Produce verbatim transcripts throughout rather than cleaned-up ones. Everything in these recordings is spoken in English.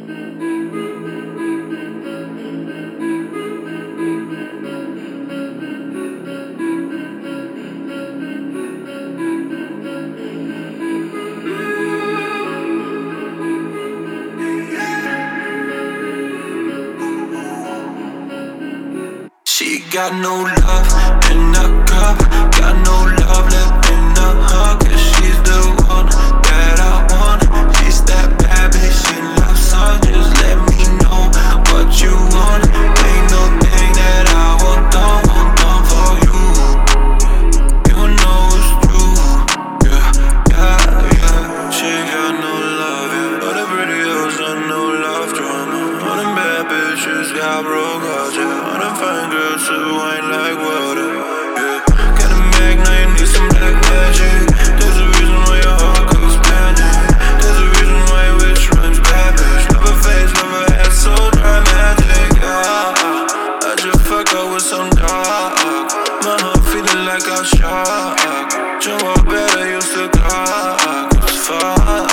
She got no love in a cup, got no love left in a hug. Cause she's the one that I want. She's that bad bitch in love song. Just let me know what you want. Ain't no thing that I won't do, won't do for you. You know it's true, yeah, yeah, yeah. She got no love, yeah. All the pretty hoes got no love drama. All them bad bitches got broke hearts, yeah. All them fine girls who ain't like water, yeah. Got a mag, now you need some black magic. There's a reason why your heart goes panic. There's a reason why your wish runs bad bitch. Love her face, love her hair, so dramatic, yeah. I just fuck up with some dog. My heart feeling like I'm shocked. Jump up better, used to clock. It's fine.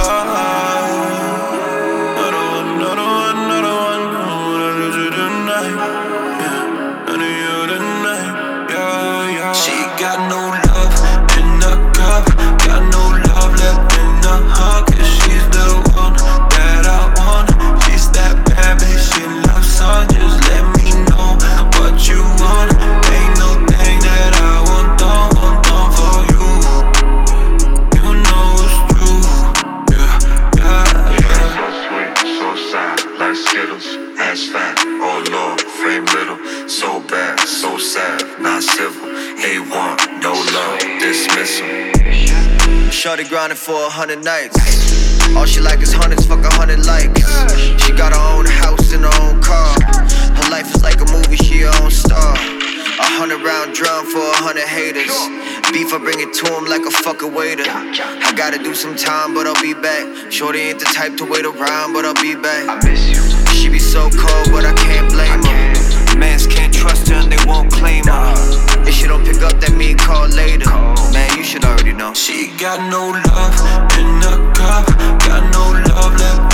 Another one, another one, another one. I wanna lose you tonight, yeah. I need you tonight, yeah, yeah. She got no love in a cup, got no love left in a hug. Cause she's the one that I want. She's that bad bitch in love song. Just let me know what you want. Ain't no thing that I won't do, won't do for you. You know it's true, yeah, yeah, yeah. So sweet, so sad, like Skittles, ass fat, oh Lord, frame little, so bad, so sad, not civil, A one, no love, dismissal. Shorty grinding for a hundred nights. All she like is hundreds, fuck a hundred likes. She got her own house and her own car. Her life is like a movie, she her own star. A hundred round drum for a hundred haters. Beef, I bring it to him like a fucking waiter. I gotta do some time, but I'll be back. Shorty ain't the type to wait around, but I'll be back. She be so cold, but I can't blame her. Mans can't trust her and they won't claim her. If she don't pick up, that mean call later. Man, you should already know. She got no love in a cup, got no love left